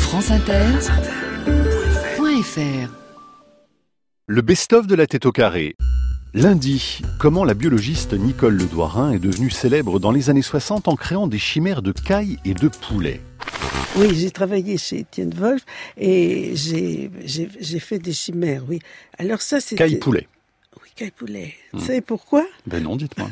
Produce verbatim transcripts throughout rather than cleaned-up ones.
France Inter, point F R. Le best-of de la tête au carré. Lundi, comment la biologiste Nicole Ledouarin est devenue célèbre dans les années soixante en créant des chimères de caille et de poulet. Oui, j'ai travaillé chez Étienne Wolf et j'ai, j'ai, j'ai fait des chimères, oui. Alors ça, c'était... Caille-poulet. Oui, caille-poulet. Mmh. Vous savez pourquoi? Ben non, dites-moi.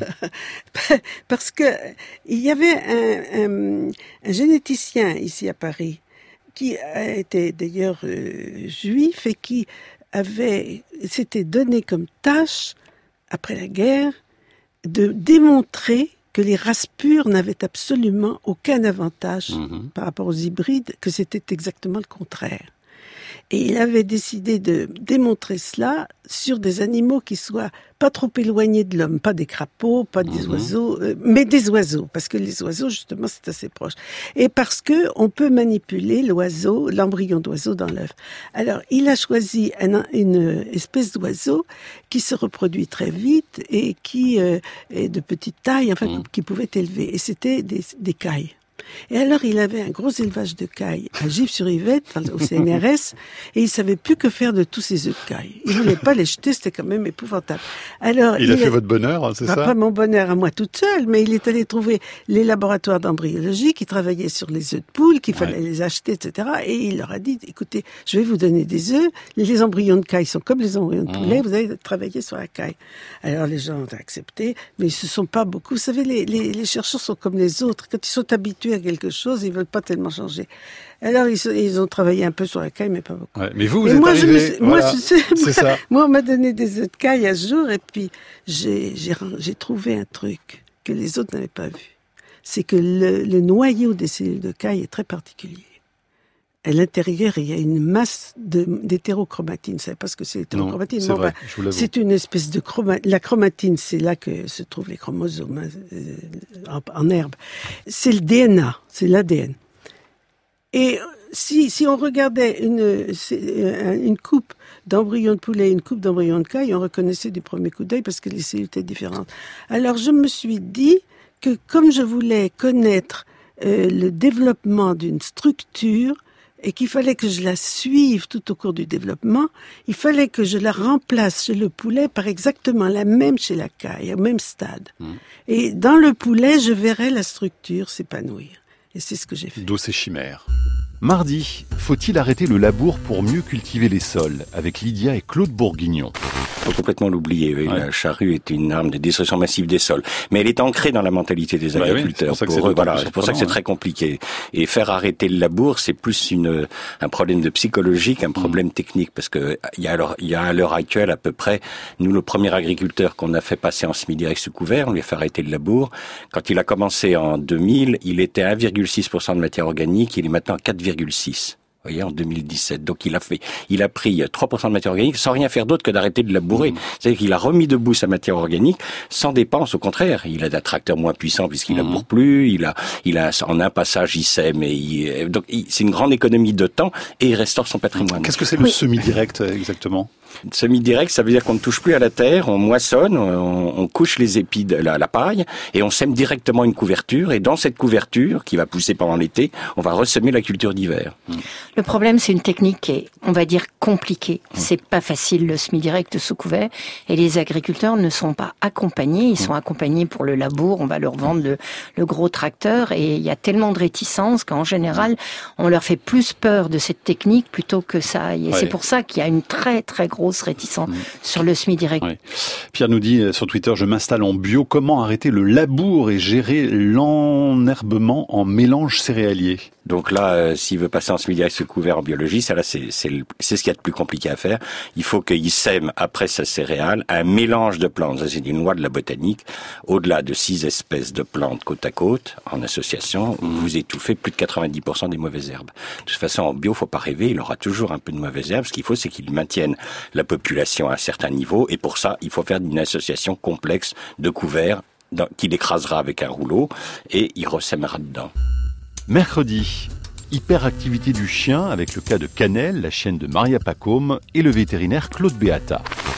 Parce que il y avait un, un, un généticien ici à Paris qui a été d'ailleurs euh, juif et qui avait s'était donné comme tâche, après la guerre, de démontrer que les races pures n'avaient absolument aucun avantage mmh. par rapport aux hybrides, que c'était exactement le contraire. Et il avait décidé de démontrer cela sur des animaux qui soient pas trop éloignés de l'homme, pas des crapauds, pas des mmh. oiseaux, euh, mais des oiseaux, parce que les oiseaux, justement, c'est assez proche. Et parce que on peut manipuler l'oiseau, l'embryon d'oiseau dans l'œuf. Alors, il a choisi un, une espèce d'oiseau qui se reproduit très vite et qui euh, est de petite taille, enfin, mmh. qui pouvait élever. Et c'était des, des cailles. Et alors, il avait un gros élevage de cailles à Gif-sur-Yvette, au C N R S, et il savait plus que faire de tous ces œufs de cailles. Il voulait pas les jeter, c'était quand même épouvantable. Alors, il, il a fait a... votre bonheur, hein, c'est pas, ça? Pas mon bonheur à moi toute seule, mais il est allé trouver les laboratoires d'embryologie qui travaillaient sur les œufs de poule, qu'il fallait ouais. les acheter, et cetera. Et il leur a dit, écoutez, je vais vous donner des œufs, les embryons de cailles sont comme les embryons de poulet, mmh. vous allez travailler sur la caille. Alors, les gens ont accepté, mais ils se sont pas beaucoup. Vous savez, les, les, les chercheurs sont comme les autres. Quand ils sont habitués à quelque chose, ils veulent pas tellement changer. Alors ils, ils ont travaillé un peu sur la caille, mais pas beaucoup. Ouais, mais vous, vous et êtes moi, arrivé. Je me suis, voilà. moi, je sais, c'est moi, ça. moi, on m'a donné des œufs de caille à ce jour, et puis j'ai, j'ai, j'ai trouvé un truc que les autres n'avaient pas vu. C'est que le, le noyau des cellules de caille est très particulier. À l'intérieur, il y a une masse de, d'hétérochromatine. Vous ne savez pas ce que c'est l'hétérochromatine? Non, c'est vrai, je vous l'avoue. C'est une espèce de chromatine. La chromatine, c'est là que se trouvent les chromosomes hein, en, en herbe. C'est le D N A, c'est l'A D N. Et si, si on regardait une, une coupe d'embryons de poulet et une coupe d'embryons de caille, on reconnaissait du premier coup d'œil parce que les cellules étaient différentes. Alors je me suis dit que comme je voulais connaître euh, le développement d'une structure, et qu'il fallait que je la suive tout au cours du développement, il fallait que je la remplace chez le poulet par exactement la même chez la caille, au même stade. Mmh. Et dans le poulet, je verrais la structure s'épanouir. Et c'est ce que j'ai fait. D'où ces chimères. Mardi, faut-il arrêter le labour pour mieux cultiver les sols? Avec Lydia et Claude Bourguignon. Faut complètement l'oublier. Oui. Ouais. La charrue est une arme de destruction massive des sols. Mais elle est ancrée dans la mentalité des agriculteurs. Ouais, oui, c'est pour ça que pour c'est, eux, voilà, c'est pour ça que c'est très compliqué. Et faire arrêter le labour, c'est plus une, un problème de psychologie qu'un problème mmh. technique. Parce que il y a alors, il y a à l'heure actuelle à peu près, nous, le premier agriculteur qu'on a fait passer en semi-direct sous couvert, on lui a fait arrêter le labour. Quand il a commencé en deux mille, il était à un virgule six pour cent de matière organique, il est maintenant à quatre virgule six. Vous voyez, en deux mille dix-sept. Donc, il a fait, il a pris trois pour cent de matière organique sans rien faire d'autre que d'arrêter de labourer. Mmh. C'est-à-dire qu'il a remis debout sa matière organique sans dépense. Au contraire, il a des tracteurs moins puissants puisqu'il mmh. laboure plus. Il a, il a, en un passage, il sème et il, donc, il, c'est une grande économie de temps et il restaure son patrimoine. Qu'est-ce que c'est le oui. semi-direct, exactement? Semi-direct, ça veut dire qu'on ne touche plus à la terre, on moissonne, on, on couche les épis de la, la paille et on sème directement une couverture. Et dans cette couverture, qui va pousser pendant l'été, on va ressemer la culture d'hiver. Le problème, c'est une technique qui est, on va dire, compliquée. C'est pas facile, le semi-direct sous couvert. Et les agriculteurs ne sont pas accompagnés. Ils sont accompagnés pour le labour. On va leur vendre le, le gros tracteur. Et il y a tellement de réticences qu'en général, on leur fait plus peur de cette technique plutôt que ça. Et ouais. c'est pour ça qu'il y a une très, très grosse réticence mmh. sur le semi-direct. Oui. Pierre nous dit sur Twitter, je m'installe en bio. Comment arrêter le labour et gérer l'enherbement en mélange céréalier? Donc là, euh, s'il veut passer en semi-direct sous couvert en biologie, ça là, c'est, c'est, le, c'est ce qu'il y a de plus compliqué à faire. Il faut qu'il sème après sa céréale un mélange de plantes. Ça, c'est une loi de la botanique. Au-delà de six espèces de plantes côte à côte, en association, vous étouffez plus de quatre-vingt-dix pour cent des mauvaises herbes. De toute façon, en bio, faut pas rêver. Il aura toujours un peu de mauvaises herbes. Ce qu'il faut, c'est qu'il maintienne la population à un certain niveau. Et pour ça, il faut faire une association complexe de couverts qu'il écrasera avec un rouleau et il ressèmera dedans. Mercredi, hyperactivité du chien avec le cas de Cannelle, la chienne de Maria Pacôme et le vétérinaire Claude Beata.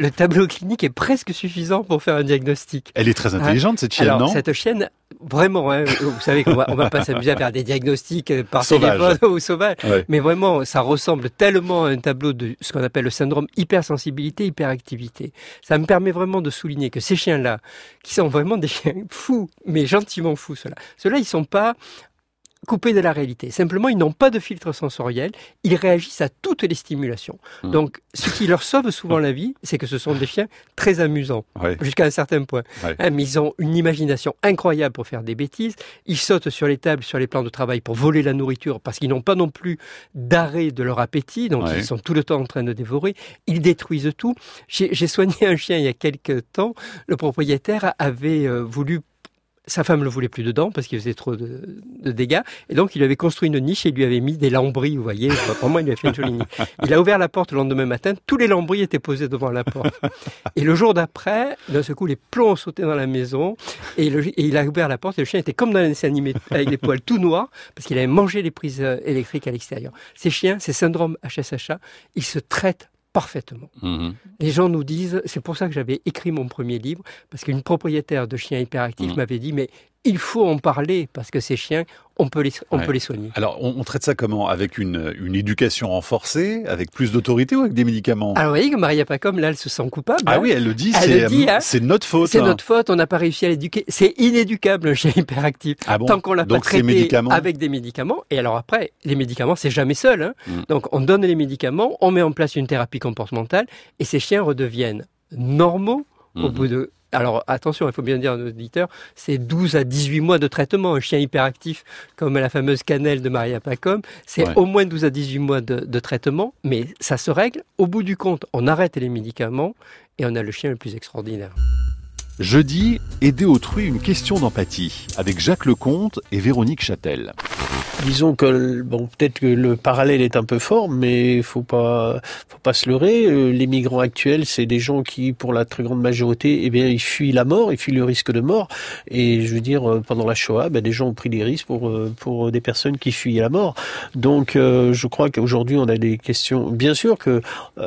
le tableau clinique est presque suffisant pour faire un diagnostic. Elle est très intelligente, cette chienne, Alors, non? cette chienne, vraiment, hein, vous savez qu'on va, on va pas s'amuser à faire des diagnostics par Sauvage. téléphone ou sauvage, Ouais. mais vraiment, ça ressemble tellement à un tableau de ce qu'on appelle le syndrome hypersensibilité, hyperactivité. Ça me permet vraiment de souligner que ces chiens-là, qui sont vraiment des chiens fous, mais gentiment fous, ceux-là, ceux-là, ils sont pas coupés de la réalité. Simplement, ils n'ont pas de filtre sensoriel. Ils réagissent à toutes les stimulations. Mmh. Donc, ce qui leur sauve souvent la vie, c'est que ce sont des chiens très amusants, ouais. jusqu'à un certain point. Ouais. Hein, mais ils ont une imagination incroyable pour faire des bêtises. Ils sautent sur les tables, sur les plans de travail pour voler la nourriture, parce qu'ils n'ont pas non plus d'arrêt de leur appétit. Donc, ouais. ils sont tout le temps en train de dévorer. Ils détruisent tout. J'ai, j'ai soigné un chien il y a quelques temps. Le propriétaire avait euh, voulu Sa femme ne le voulait plus dedans parce qu'il faisait trop de, de dégâts. Et donc, il lui avait construit une niche et il lui avait mis des lambris, vous voyez. Vraiment, il lui a fait une jolie niche. Il a ouvert la porte le lendemain matin. Tous les lambris étaient posés devant la porte. Et le jour d'après, d'un seul coup, les plombs ont sauté dans la maison. Et, le, et il a ouvert la porte et le chien était comme dans un dessin animé, avec les poils tout noirs parce qu'il avait mangé les prises électriques à l'extérieur. Ces chiens, ces syndromes H S H A, ils se traitent parfaitement. Mmh. Les gens nous disent, c'est pour ça que j'avais écrit mon premier livre, parce qu'une propriétaire de chiens hyperactifs mmh. m'avait dit, mais il faut en parler, parce que ces chiens, on peut les, on ouais. peut les soigner. Alors, on, on traite ça comment? Avec une, une éducation renforcée, avec plus d'autorité ou avec des médicaments? Alors, vous voyez que Maria Pacôme, là, elle se sent coupable. Ah hein. oui, elle le dit, elle c'est, le dit, hein. c'est notre faute. C'est hein. notre faute, on n'a pas réussi à l'éduquer. C'est inéducable, un chien hyperactif. Ah bon? Tant qu'on l'a Donc, pas traité médicaments... avec des médicaments. Et alors après, les médicaments, c'est jamais seul. Hein. Mm. Donc, on donne les médicaments, on met en place une thérapie comportementale, et ces chiens redeviennent normaux mm. au bout de... Alors attention, il faut bien dire à nos auditeurs, c'est douze à dix-huit mois de traitement. Un chien hyperactif comme la fameuse cannelle de Maria Pacôme, c'est ouais. au moins douze à dix-huit mois de, de traitement, mais ça se règle. Au bout du compte, on arrête les médicaments et on a le chien le plus extraordinaire. Jeudi, aider autrui, une question d'empathie, avec Jacques Lecomte et Véronique Châtel. Disons que, bon, peut-être que le parallèle est un peu fort, mais il faut pas, faut pas se leurrer. Les migrants actuels, c'est des gens qui, pour la très grande majorité, eh bien, ils fuient la mort, ils fuient le risque de mort. Et je veux dire, pendant la Shoah, ben, des gens ont pris des risques pour, pour des personnes qui fuient la mort. Donc, euh, je crois qu'aujourd'hui, on a des questions. Bien sûr que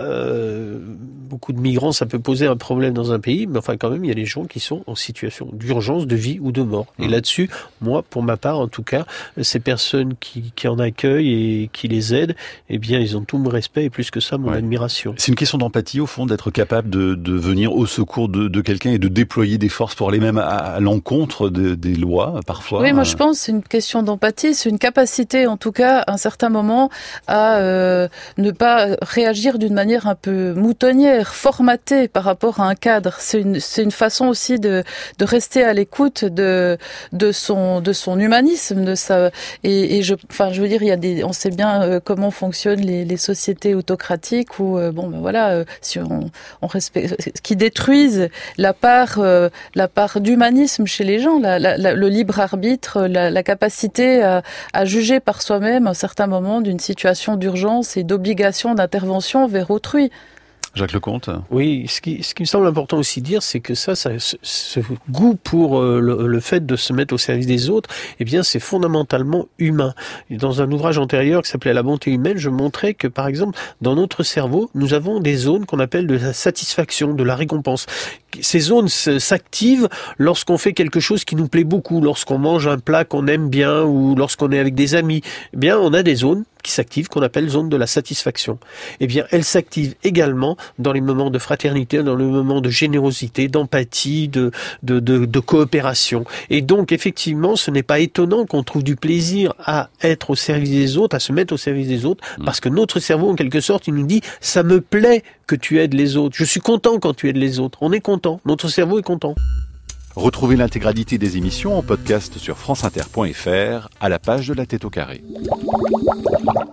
euh, beaucoup de migrants, ça peut poser un problème dans un pays, mais enfin, quand même, il y a des gens qui sont en situation d'urgence, de vie ou de mort. Et là-dessus, moi, pour ma part, en tout cas, ces personnes qui, qui en accueillent et qui les aident, eh bien, ils ont tout mon respect et plus que ça, mon ouais. admiration. C'est une question d'empathie, au fond, d'être capable de, de venir au secours de, de quelqu'un et de déployer des forces pour aller même à, à l'encontre de, des lois, parfois. Oui, moi, je pense que c'est une question d'empathie, c'est une capacité, en tout cas, à un certain moment, à euh, ne pas réagir d'une manière un peu moutonnière, formatée par rapport à un cadre. C'est une, c'est une façon aussi de, de rester à l'écoute de, de son, de son humanisme, de sa, et, et je, enfin, je veux dire, il y a des, on sait bien euh, comment fonctionnent les, les sociétés autocratiques où, euh, bon, ben voilà, euh, si on, on respecte, qui détruisent la part, euh, la part d'humanisme chez les gens, la, la, la, le libre arbitre, la, la capacité à, à juger par soi-même à un certain moment d'une situation d'urgence et d'obligation d'intervention vers autrui. Jacques Lecomte. Oui, ce qui, ce qui me semble important aussi de dire, c'est que ça, ça ce, ce goût pour euh, le, le fait de se mettre au service des autres, eh bien, c'est fondamentalement humain. Et dans un ouvrage antérieur qui s'appelait La bonté humaine, je montrais que, par exemple, dans notre cerveau, nous avons des zones qu'on appelle de la satisfaction, de la récompense. Ces zones s'activent lorsqu'on fait quelque chose qui nous plaît beaucoup, lorsqu'on mange un plat qu'on aime bien ou lorsqu'on est avec des amis. Eh bien, on a des zones qui s'activent, qu'on appelle zone de la satisfaction. Eh bien, elles s'activent également dans les moments de fraternité, dans les moments de générosité, d'empathie, de, de, de, de coopération. Et donc, effectivement, ce n'est pas étonnant qu'on trouve du plaisir à être au service des autres, à se mettre au service des autres, parce que notre cerveau, en quelque sorte, il nous dit « ça me plaît que tu aides les autres, je suis content quand tu aides les autres ». On est content, notre cerveau est content. Retrouvez l'intégralité des émissions en podcast sur franceinter point f r à la page de La Tête au Carré.